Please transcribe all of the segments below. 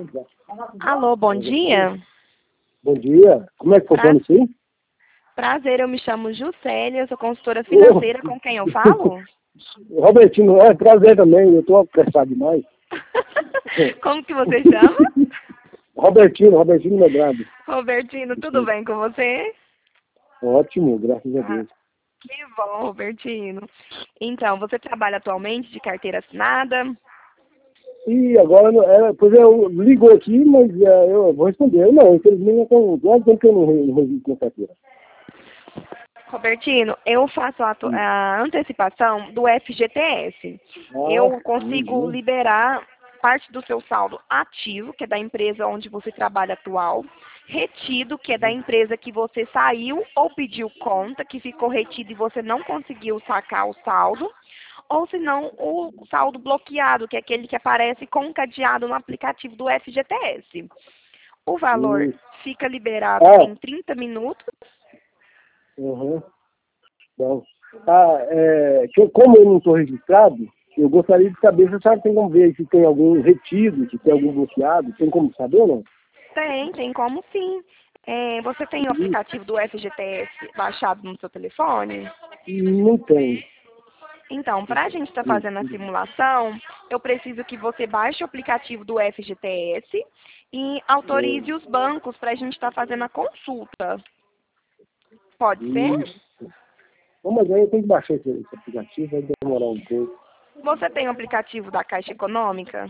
Alô, bom dia. Bom dia. Como é que funciona isso aí? Prazer, eu me chamo Juscelia, eu sou consultora financeira, com quem eu falo? Robertino, é prazer também, eu estou apressado demais. Como que você chama? Robertino Medrado. Robertino, tudo bem com você? Ótimo, graças a Ah, Deus. que bom, Robertino. Então, você trabalha atualmente de carteira assinada? E agora, pois eu ligou aqui, mas eu vou responder. Não, infelizmente, não tempo que eu não registro na carteira. Robertino, eu faço a antecipação do FGTS. Eu consigo Sim. liberar parte do seu saldo ativo, que é da empresa onde você trabalha atual, retido, que é da empresa que você saiu ou pediu conta, que ficou retido e você não conseguiu sacar o saldo, ou se não, o saldo bloqueado, que é aquele que aparece com cadeado no aplicativo do FGTS. O valor Hum. fica liberado em 30 minutos. Uhum. Bom. Como eu não estou registrado, eu gostaria de saber se a senhora tem como ver se tem algum retido, se tem algum bloqueado, tem como saber ou não? Tem como sim. Você tem o aplicativo do FGTS baixado no seu telefone? Não tem. Então, para a gente estar fazendo a simulação, eu preciso que você baixe o aplicativo do FGTS e autorize os bancos para a gente estar fazendo a consulta. Pode ser? Bom, mas aí eu tenho que baixar esse aplicativo, vai demorar um pouco. Você tem o aplicativo da Caixa Econômica?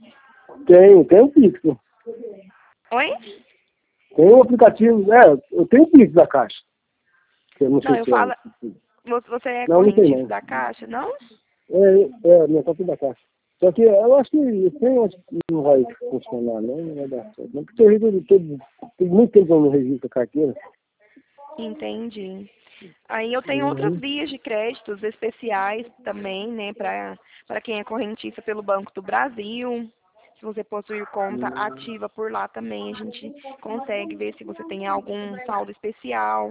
Tem um Pix. Oi? Tem um aplicativo, eu tenho um Pix da Caixa. Que eu não sei Não, eu se é. falo. Você é Não tem correntista não. da Caixa, não? Minha conta da Caixa. Só que eu acho que acho que não vai funcionar, não vai dar certo. Não, porque eu tem muito tempo que eu não registro a carteira. Entendi. Aí eu tenho outras vias de créditos especiais também, né, para quem é correntista pelo Banco do Brasil. Se você possuir conta ativa por lá também, a gente consegue ver se você tem algum saldo especial.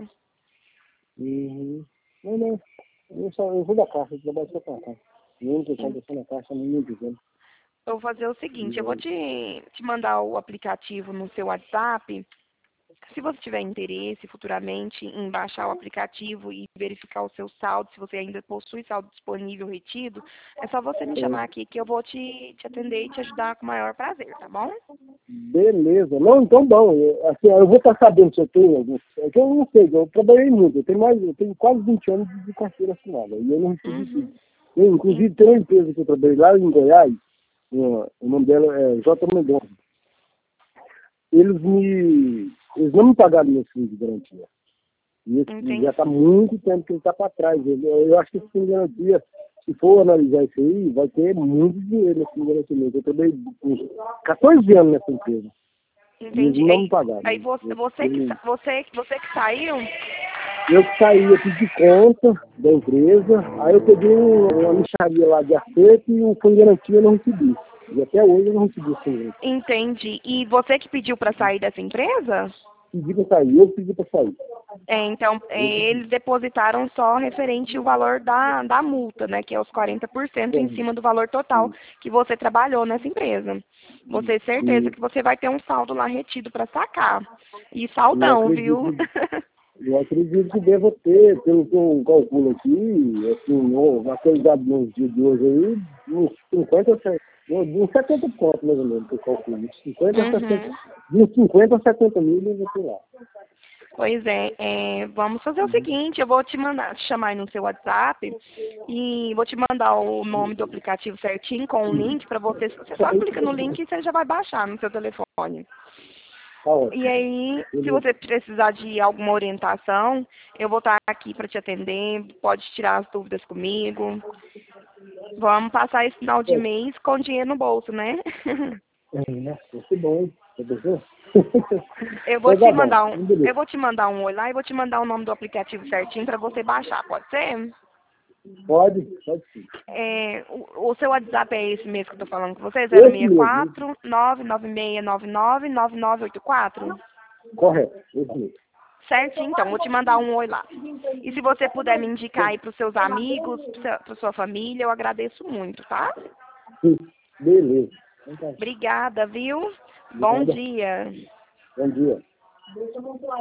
Uhum. Não. Eu vou da Caixa, eu trabalho só com a Caixa. Eu não tenho conta na Caixa há muito tempo. Eu vou fazer o seguinte, eu vou te mandar o aplicativo no seu WhatsApp. Se você tiver interesse futuramente em baixar o aplicativo e verificar o seu saldo, se você ainda possui saldo disponível retido, é só você me chamar aqui que eu vou te atender e te ajudar com o maior prazer, tá bom? Beleza. Não, então bom. Eu vou estar sabendo se eu tenho algum. É que eu não sei, eu trabalhei muito. Eu tenho quase 20 anos de carteira assinada. E eu não recebi tudo. Inclusive, tem uma empresa que eu trabalhei lá em Goiás, o nome dela é J. Mendonça. Eles não me pagaram meu fundo de garantia. E já está muito tempo que ele está para trás. Eu acho que esse fundo de garantia, se for analisar isso aí, vai ter muito dinheiro nesse fundo de garantia. Eu trabalhei uns 14 anos nessa empresa. Entendi. E eles não me pagaram. Aí você que saiu? Eu que saí, eu pedi conta da empresa, aí eu peguei uma mixaria lá de acerto e o fundo de garantia eu não recebi. E até hoje eu não recebi esse fundo. Entendi. E você que pediu para sair dessa empresa? Pedi para sair, eu pedi para sair. Então, eles depositaram só referente o valor da multa, né? Que é os 40% em cima do valor total que você trabalhou nessa empresa. Você certeza que você vai ter um saldo lá retido para sacar. E saldão, viu? Eu acredito que deva ter, pelo que eu calculo aqui, assim, atualizado nos dias de hoje aí, uns 70 pontos mais ou menos, que eu calculo. De uns 50 a 70 mil eu vou ter lá. Pois vamos fazer o seguinte, eu vou te chamar aí no seu WhatsApp e vou te mandar o nome do aplicativo certinho com o link para você. Você só clica no link e você já vai baixar no seu telefone. E aí, se você precisar de alguma orientação, eu vou estar aqui para te atender, pode tirar as dúvidas comigo. Vamos passar esse final de mês com dinheiro no bolso, né? Vai ser bom, hein? Eu vou te mandar um oi lá e vou te mandar o nome do aplicativo certinho para você baixar, pode ser? Pode sim. O seu WhatsApp é esse mesmo que eu tô falando com você? 064 99699 9984? Correto, esse mesmo. Certinho, então, vou te mandar um oi lá. E se você puder me indicar aí pros seus amigos, pra sua família, eu agradeço muito, tá? Sim, beleza. Obrigada, viu? Bom dia. Bom dia.